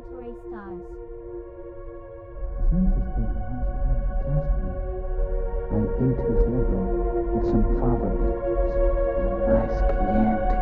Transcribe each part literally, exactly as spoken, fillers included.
laboratory stars. The census taker once tried to test me. I ate his liver with some fava beans and a nice Chianti.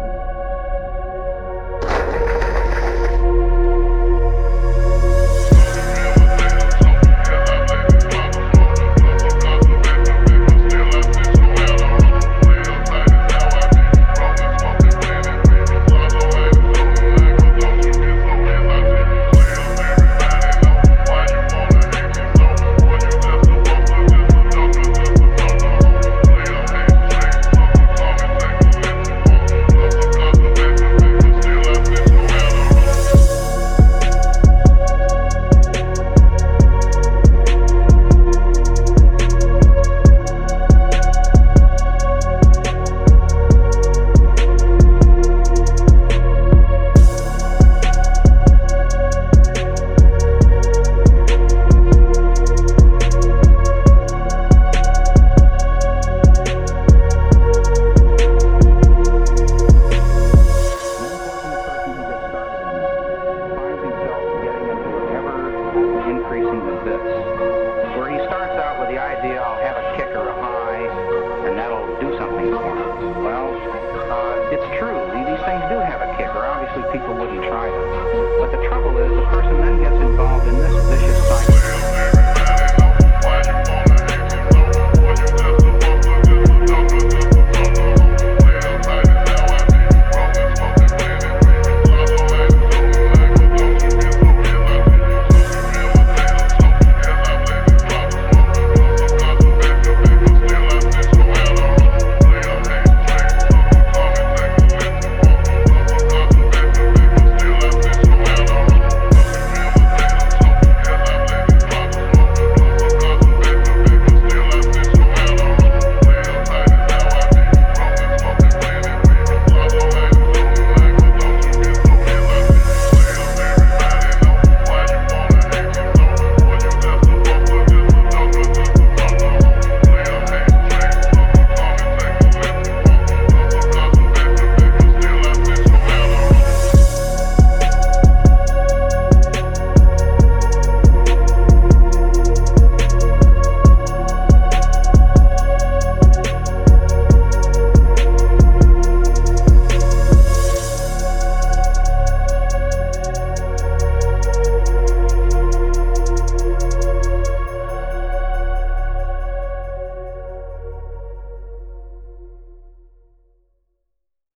Increasing the bits, where he starts out with the idea, I'll have a kick or a high, and that'll do something for him. Well, uh, it's true. These things do have a kicker. Obviously, people wouldn't try them. But the trouble is, the person then gets involved in this vicious cycle.